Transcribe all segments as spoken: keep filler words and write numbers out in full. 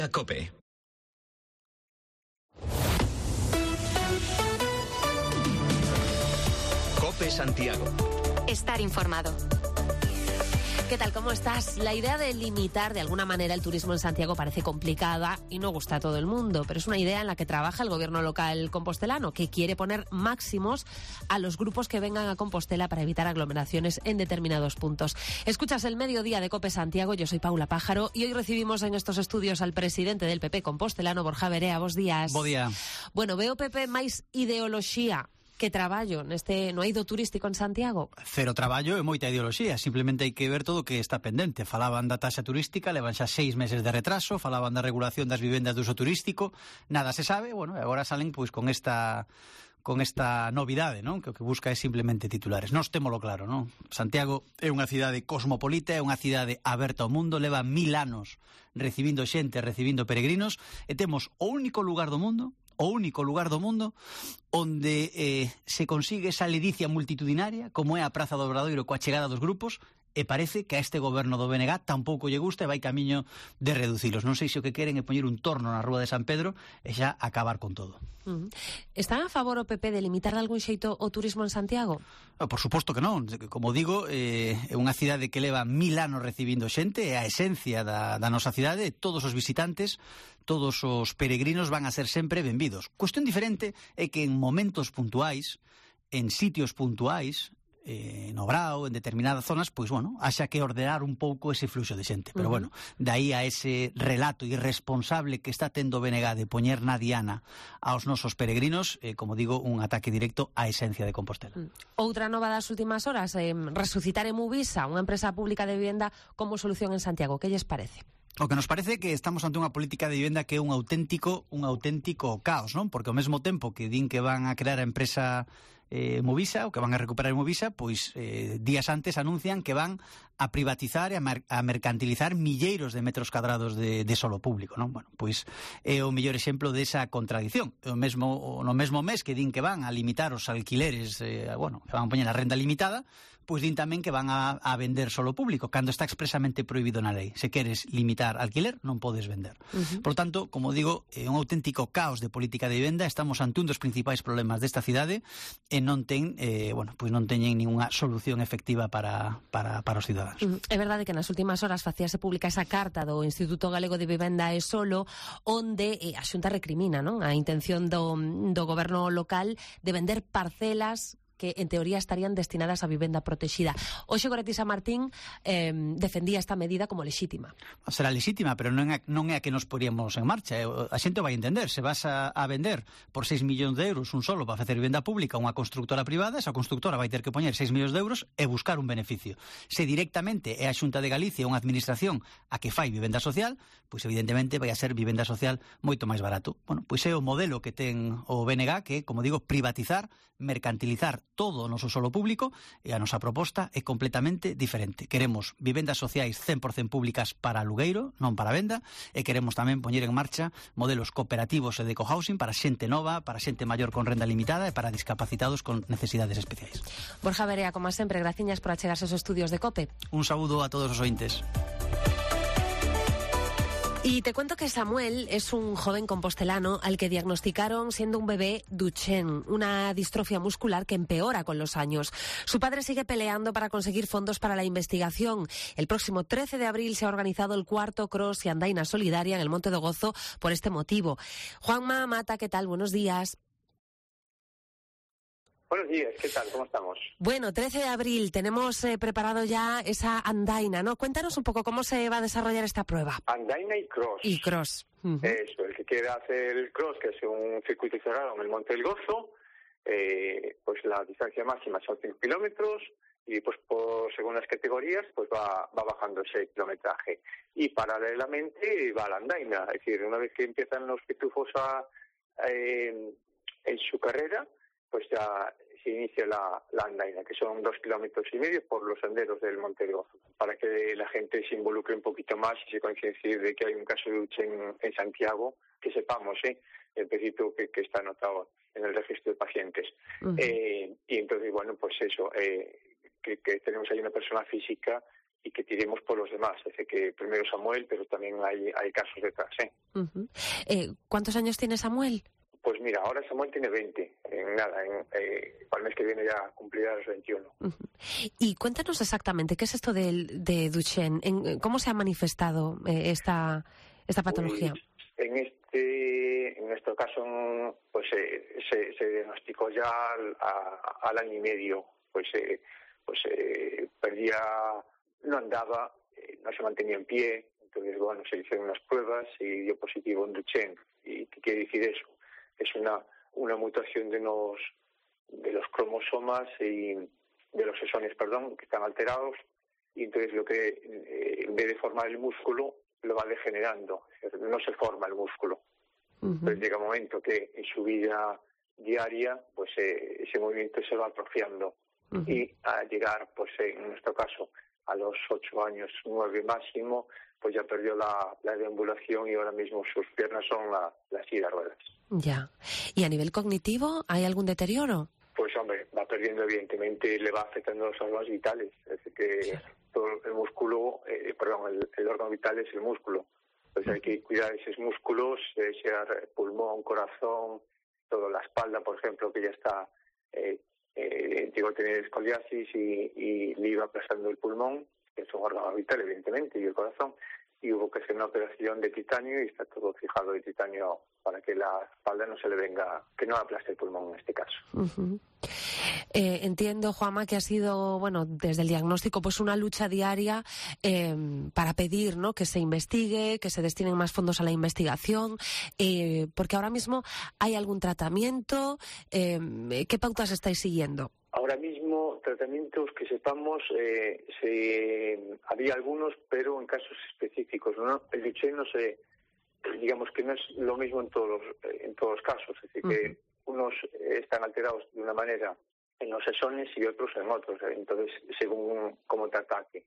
COPE. COPE Santiago. Estar informado. ¿Qué tal? ¿Cómo estás? La idea de limitar de alguna manera el turismo en Santiago parece complicada y no gusta a todo el mundo, pero es una idea en la que trabaja el gobierno local compostelano, que quiere poner máximos a los grupos que vengan a Compostela para evitar aglomeraciones en determinados puntos. Escuchas el mediodía de COPE Santiago, yo soy Paula Pájaro y hoy recibimos en estos estudios al presidente del P P compostelano, Borja Verea. Bos días. Bo día. Bueno, veo P P máis ideoloxía que traballo neste no eido turístico en Santiago? Cero traballo e moita ideoloxía, simplemente hai que ver todo o que está pendente. Falaban da taxa turística, levan xa seis meses de retraso, falaban da regulación das vivendas de uso turístico, nada se sabe, bueno, e agora salen pois con esta con esta novidade, non? Que o que busca é simplemente titulares. Nós témolo claro, non? Santiago é unha cidade cosmopolita, é unha cidade aberta ao mundo, leva mil anos recibindo xente, recibindo peregrinos, e temos o único lugar do mundo o único lugar do mundo onde eh, se consigue esa ledicia multitudinaria como é a Praza do Obradoiro coa chegada dos grupos, e parece que a este goberno do B N G tampouco lle gusta e vai camiño de reducilos. Non sei se o que queren é poñer un torno na Rúa de San Pedro e xa acabar con todo. Uh-huh. Están a favor o P P de limitar de algún xeito o turismo en Santiago? Oh, por suposto que non. Como digo, eh, é unha cidade que leva mil anos recibindo xente, é a esencia da, da nosa cidade, todos os visitantes, todos os peregrinos van a ser sempre benvidos. Cuestión diferente é que en momentos puntuais, en sitios puntuais, eh, no Brao, en determinadas zonas, pois, bueno, haxa que ordenar un pouco ese fluxo de xente. Pero, uh-huh. bueno, daí a ese relato irresponsable que está tendo o B N G de poñer na diana aos nosos peregrinos, eh, como digo, un ataque directo á esencia de Compostela. Uh-huh. Outra nova das últimas horas, eh, resucitar en Movisa, unha empresa pública de vivenda como solución en Santiago. Que lles parece? O que nos parece é que estamos ante unha política de vivenda que é un auténtico un auténtico caos, non? Porque ao mesmo tempo que din que van a crear a empresa eh, Movisa, o que van a recuperar Movisa, pois eh, días antes anuncian que van a privatizar e a, mer a mercantilizar milleiros de metros cadrados de, de solo público, non? Bueno, pois é o mellor exemplo desa contradición. O mesmo, no mesmo mes que din que van a limitar os alquileres, eh, bueno, que van a poñer a renda limitada, pois din tamén que van a, a vender solo público, cando está expresamente prohibido na lei. Se queres limitar alquiler, non podes vender. Uh-huh. Por tanto, como digo, é un auténtico caos de política de vivenda. Estamos ante un dos principais problemas desta cidade e non ten, eh, bueno, pois non teñen ningunha solución efectiva para, para, para os cidadáns. Uh-huh. É verdade que nas últimas horas facíase pública esa carta do Instituto Galego de Vivenda e Solo, onde eh, a Xunta recrimina, non, a intención do, do goberno local de vender parcelas que en teoría estarían destinadas a vivenda protexida. Hoxe Goretti San Martín eh, defendía esta medida como lexítima. Será lexítima, pero non é, non é a que nos poríamos en marcha. A xente vai entender. Se vas a, a vender por seis millóns de euros un solo para facer vivenda pública unha constructora privada, esa constructora vai ter que poñer seis millóns de euros e buscar un beneficio. Se directamente é a Xunta de Galicia unha administración a que fai vivenda social, pois evidentemente vai a ser vivenda social moito máis barato. Bueno, pois é o modelo que ten o B N G, que, como digo, privatizar, mercantilizar todo o noso solo público, e a nosa proposta é completamente diferente. Queremos vivendas sociais cen por cen públicas para alugueiro, non para venda, e queremos tamén poñer en marcha modelos cooperativos e de cohousing para xente nova, para xente maior con renda limitada e para discapacitados con necesidades especiais. Borja Verea, como sempre, graciñas por achegarse aos estudios de COPE. Un saúdo a todos os ointes. Y te cuento que Samuel es un joven compostelano al que diagnosticaron siendo un bebé Duchenne, una distrofia muscular que empeora con los años. Su padre sigue peleando para conseguir fondos para la investigación. El próximo trece de abril se ha organizado el cuarto cross y andaina solidaria en el Monte do Gozo por este motivo. Juanma Mata, ¿qué tal? Buenos días. Buenos días, ¿qué tal? ¿Cómo estamos? Bueno, trece de abril, tenemos eh, preparado ya esa andaina, ¿no? Cuéntanos un poco cómo se va a desarrollar esta prueba. Andaina y cross. Y cross. Uh-huh. Eso, el que quiera hacer el cross, que es un circuito cerrado en el Monte del Gozo, eh, pues la distancia máxima son cinco kilómetros y pues por, según las categorías pues va, va bajando ese kilometraje. Y paralelamente va la andaina, es decir, una vez que empiezan los pitufos a, eh, en su carrera, pues ya se inicia la, la andaina, que son dos kilómetros y medio por los senderos del Monte del Gozo, para que la gente se involucre un poquito más y se conciencie de que hay un caso de Duchenne en, en Santiago, que sepamos, ¿eh? En principio que, que está anotado en el registro de pacientes. Uh-huh. eh, y entonces, bueno, pues eso, eh, que, que tenemos ahí una persona física y que tiremos por los demás. Es decir, que primero Samuel, pero también hay, hay casos detrás. ¿eh? Uh-huh. Eh, ¿Cuántos años tiene Samuel? Pues mira, ahora Samuel tiene veinte. En nada, en, eh, para el mes que viene ya cumplirá los veintiuno. Uh-huh. Y cuéntanos exactamente, ¿qué es esto de, de Duchenne? ¿En, ¿Cómo se ha manifestado eh, esta, esta patología? Pues, en este en nuestro caso, pues eh, se, se diagnosticó ya al, a, al año y medio. Pues, eh, pues eh, perdía, no andaba, eh, no se mantenía en pie. Entonces, bueno, se hicieron unas pruebas y dio positivo en Duchenne. ¿Y qué quiere decir eso? Es una una mutación de los de los cromosomas y de los exones, perdón, que están alterados, y entonces lo que eh, en vez de formar el músculo lo va degenerando, no se forma el músculo. Uh-huh. Entonces llega un momento que en su vida diaria pues eh, ese movimiento se va atrofiando. Uh-huh. Y a llegar, pues en nuestro caso, a los ocho años, nueve máximo, pues ya perdió la, la deambulación y ahora mismo sus piernas son la, la silla de ruedas. Ya. ¿Y a nivel cognitivo hay algún deterioro? Pues hombre, va perdiendo evidentemente, le va afectando los órganos vitales. Es decir, que sí. todo el músculo, eh, perdón, el, el órgano vital es el músculo. Pues uh-huh. hay que cuidar esos músculos, eh, sea pulmón, corazón, toda la espalda, por ejemplo, que ya está, eh, eh, llegó a tener escoliasis y, y le iba aplastando el pulmón, que es un órgano vital, evidentemente, y el corazón, y hubo que hacer una operación de titanio y está todo fijado de titanio para que la espalda no se le venga, que no aplaste el pulmón en este caso. Uh-huh. Eh, entiendo, Juanma, que ha sido, bueno, desde el diagnóstico, pues una lucha diaria eh, para pedir, ¿no?, que se investigue, que se destinen más fondos a la investigación, eh, porque ahora mismo hay algún tratamiento. Eh, ¿Qué pautas estáis siguiendo? Ahora mismo, tratamientos que sepamos, eh, se, había algunos, pero en casos específicos, ¿no? El Duchenne no se, digamos que no es lo mismo en todos los, en todos los casos, es decir, uh-huh. que unos están alterados de una manera en los exones y otros en otros, entonces según cómo te ataque.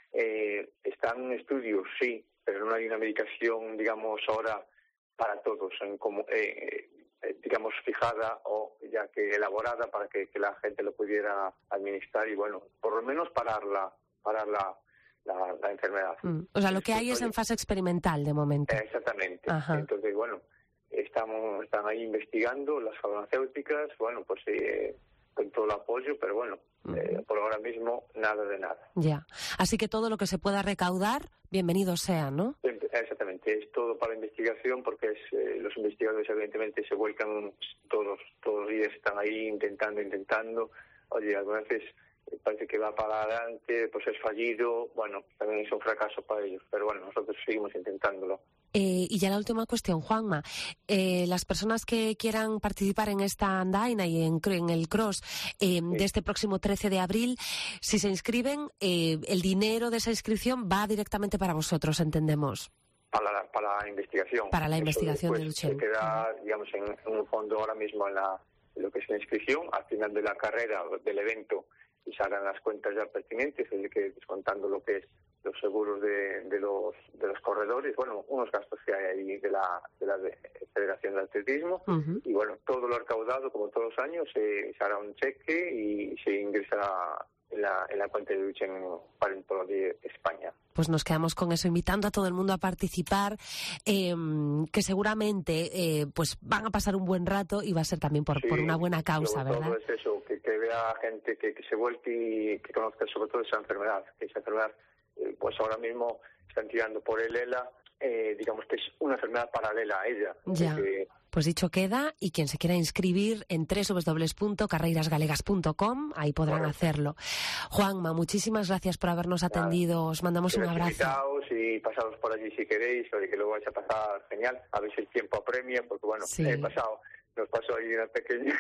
Eh, están estudios, sí, pero no hay una medicación, digamos, ahora para todos, en como, eh, digamos, fijada o ya que elaborada para que, que la gente lo pudiera administrar y, bueno, por lo menos pararla, parar la, la, la enfermedad. Mm. O sea, lo que hay es en fase experimental de momento. Exactamente. Ajá. Entonces, bueno, estamos están ahí investigando las farmacéuticas, bueno, pues eh, con todo el apoyo, pero bueno, uh-huh. eh, por ahora mismo nada de nada. Ya. Así que todo lo que se pueda recaudar, bienvenido sea, ¿no? Exactamente, es todo para la investigación porque es, eh, los investigadores evidentemente se vuelcan todos, todos los días, están ahí intentando, intentando. Oye, algunas veces parece que va para adelante, pues es fallido, bueno, también es un fracaso para ellos, pero bueno, nosotros seguimos intentándolo. Eh, y ya la última cuestión, Juanma. Eh, las personas que quieran participar en esta andaina y en, en el cross eh, sí. de este próximo trece de abril, si se inscriben, eh, el dinero de esa inscripción va directamente para vosotros, entendemos. Para la, para la investigación. Para la investigación de Duchenne. Se queda, digamos, en, en un fondo ahora mismo en, la, en lo que es la inscripción, al final de la carrera, del evento, y se hagan las cuentas ya pertinentes, es decir, que descontando lo que es los seguros de, de los de los corredores, bueno, unos gastos que hay ahí de la, de la de Federación de Atletismo, uh-huh. y bueno, todo lo recaudado, como todos los años, se, se hará un cheque y se ingresará en la, en la cuenta de Duchenne para el pueblo de España. Pues nos quedamos con eso, invitando a todo el mundo a participar, eh, que seguramente eh, pues van a pasar un buen rato y va a ser también por, sí, por una buena causa, ¿verdad? Todo es eso, que, que vea gente que, que se vuelque y que conozca sobre todo esa enfermedad, que esa enfermedad, eh, pues ahora mismo están tirando por el ELA, eh, digamos que es una enfermedad paralela a ella. Ya. Que, Pues dicho queda, y quien se quiera inscribir en doble u doble u doble u punto carreiras galegas punto com, ahí podrán bueno. hacerlo. Juanma, muchísimas gracias por habernos atendido, os mandamos un abrazo. Invitaos y pasados por allí si queréis, o que lo vais a pasar genial, a ver si el tiempo apremia, porque bueno, sí. he pasado, nos pasó ahí una pequeña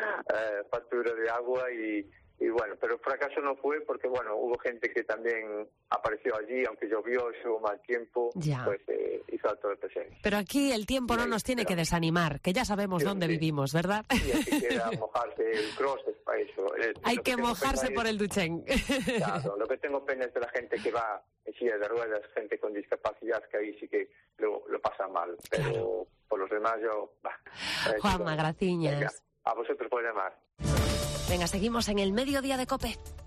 eh, factura de agua y... Y bueno, pero fracaso no fue porque, bueno, hubo gente que también apareció allí, aunque llovió, hubo mal tiempo, ya. pues eh, hizo todo el presente. Pero aquí el tiempo no nos tiene que desanimar, que ya sabemos sí, dónde sí. vivimos, ¿verdad? Y así quiera mojarse el cross es para eso. El, Hay que, que mojarse por el Duchenne. Claro, lo que tengo pena es de la gente que va en silla de ruedas, gente con discapacidad, que ahí sí que lo, lo pasa mal. Pero claro. por los demás yo... Bah, Juanma, graciñas. Venga, a vosotros por llamar. Venga, seguimos en el Mediodía de COPE.